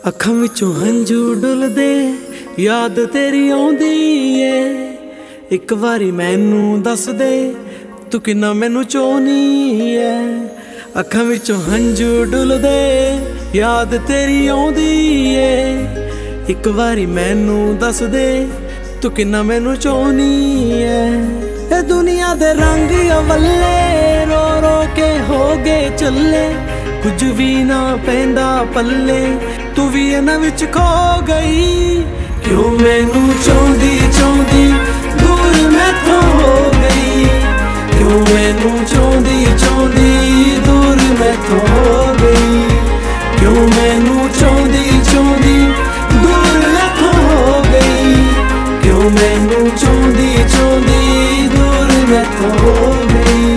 ਅੱਖਾਂ ਵਿੱਚੋਂ ਹੰਝੂ ਡੁੱਲਦੇ ਯਾਦ ਤੇਰੀ ਆਉਂਦੀ ਏ। ਇੱਕ ਵਾਰੀ ਮੈਨੂੰ ਦੱਸ ਦੇ ਤੂੰ ਕਿੰਨਾ ਮੈਨੂੰ ਚਾਹੁੰਦੀ ਏ। ਅੱਖਾਂ ਵਿੱਚੋਂ ਹੰਝੂ ਡੁੱਲਦੇ ਯਾਦ ਤੇਰੀ ਆਉਂਦੀ ਏ। ਇੱਕ ਵਾਰੀ ਮੈਨੂੰ ਦੱਸ ਦੇ ਤੂੰ ਕਿੰਨਾ ਮੈਨੂੰ ਚਾਹੁੰਦੀ ਏ। ਇਹ ਦੁਨੀਆ ਦੇ ਰੰਗ ਅਵੱਲੇ ਰੋ ਰੋ ਕੇ ਹੋ ਗਏ ਚੱਲੇ, ਕੁਝ ਵੀ ਨਾ ਪੈਂਦਾ ਪੱਲੇ, ਤੂੰ ਵੀ ਇਹਨਾਂ ਵਿੱਚ ਖੋ ਗਈ। ਕਿਉਂ ਮੈਨੂੰ ਚਾਹੁੰਦੀ ਚਾਹੁੰਦੀ ਦੂਰ ਮੈਥੋਂ ਹੋ ਗਈ। ਕਿਉਂ ਮੈਨੂੰ ਚਾਹੁੰਦੀ ਚਾਹੁੰਦੀ ਦੂਰ ਮੈਥੋਂ ਹੋ ਗਈ। ਕਿਉਂ ਮੈਨੂੰ ਚਾਹੁੰਦੀ ਚਾਹੁੰਦੀ ਦੂਰ ਮੈਥੋਂ ਹੋ ਗਈ। ਕਿਉਂ ਮੈਨੂੰ ਚਾਹੁੰਦੀ ਚਾਹੁੰਦੀ ਦੂਰ ਮੈਥੋਂ ਹੋ ਗਈ।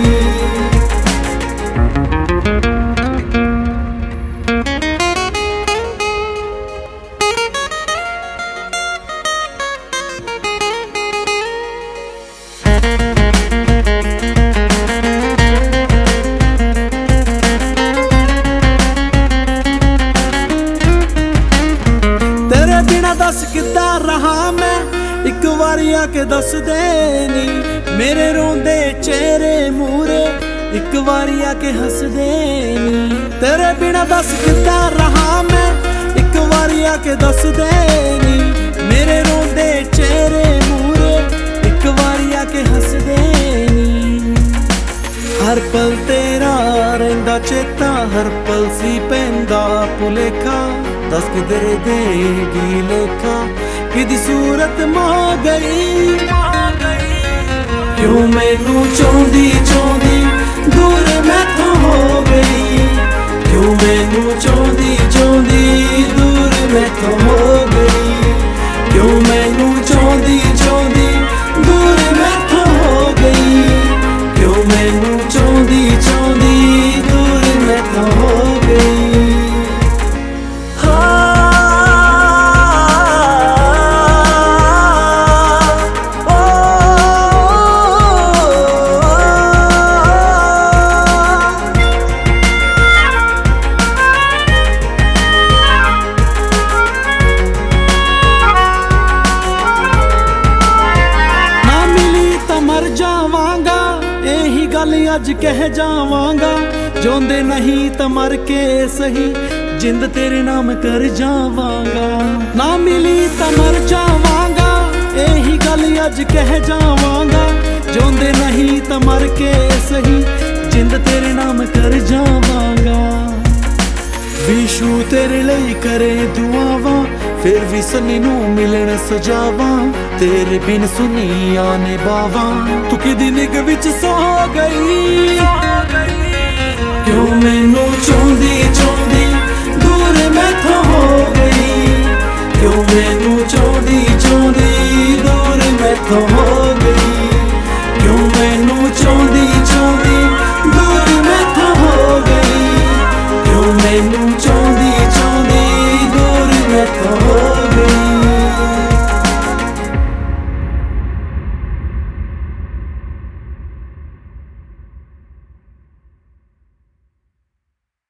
दस किद्दां रहा मैं, एक वारी आके दस दे नी। मेरे रोंदे चेहरे मूरे एक वारी आके हंस दे नी। तेरे बिना दस किद्दां रहा मैं, एक वारी आके दस दे नी। मेरे रोंदे चेहरे मूरे एक वारी आके हंस दे नी। हर पल तेरा रहिंदा चेता, हर पल सी पैंदा भुलेखा। दस किधर देगी लेखा, किदी सूरत मां गई। क्यों मैनू चाहुंदी चाहुंदी दूर मैथों हो गई। क्यों मैनू चाहुंदी चाहुंदी दूर मैथों हो गई। क्यों मैनू चाहुंदी चाहुंदी दूर मैथों हो गई। क्यों मैनू चाहुंदी चाहुंदी दूर मैथों हो गई। अज कह जावांगा जोंदे नहीं तो मर के सही, जिंद तेरे नाम कर जावांगा। ना मिली तो मर जावांगा, यही गल अज कह जावांगा। जोंदे नहीं तो मर के सही, जिंद तेरे नाम कर जावांगा। विशु तेरे लिए करे दुआवां, फिर भी सन्नी नू मिलन सजावां। तेरे बिन सुनिया ने बावां, तू किदी निग विच सो गई। क्यों मैनू चाहुंदी चाहुंदी दूर मैथों हो